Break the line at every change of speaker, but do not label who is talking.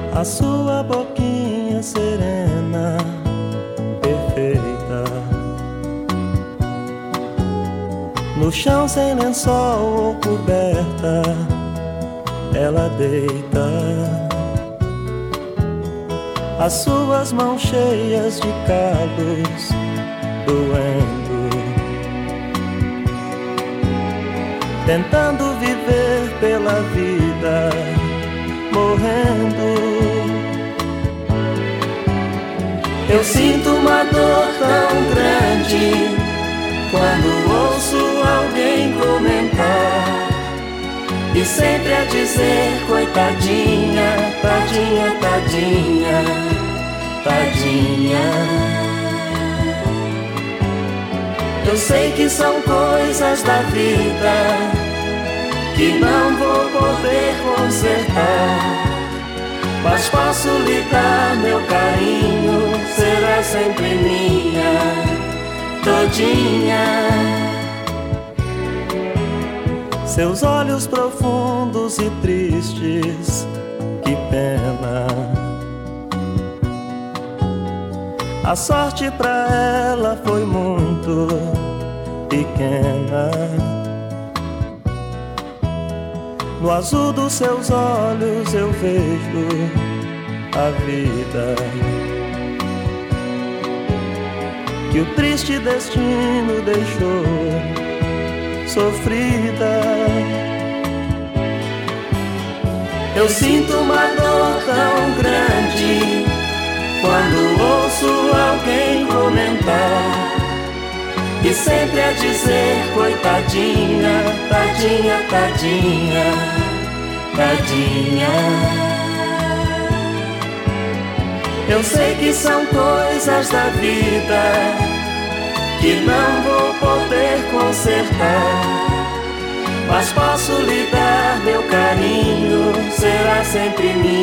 A sua boquinha serena, perfeita, no chão sem lençol ou coberta, ela deita. As suas mãos cheias de calos, doendo, tentando viver pela vida, morrendo. Eu sinto uma dor tão grande quando ouço alguém comentar e sempre a dizer coitadinha, tadinha, tadinha, tadinha. Eu sei que são coisas da vida que não vou poder consertar, mas posso lhe dar meu carinho, será sempre minha, todinha. Seus olhos profundos e tristes, que pena. A sorte pra ela foi muito pequena. No azul dos seus olhos eu vejo a vida que o triste destino deixou sofrida. Eu sinto uma dor tão grande quando ouço alguém comentar e sempre a dizer coitadinha, tadinha, tadinha, tadinha. Eu sei que são coisas da vida que não vou poder consertar, mas posso lhe dar meu carinho, será sempre minha.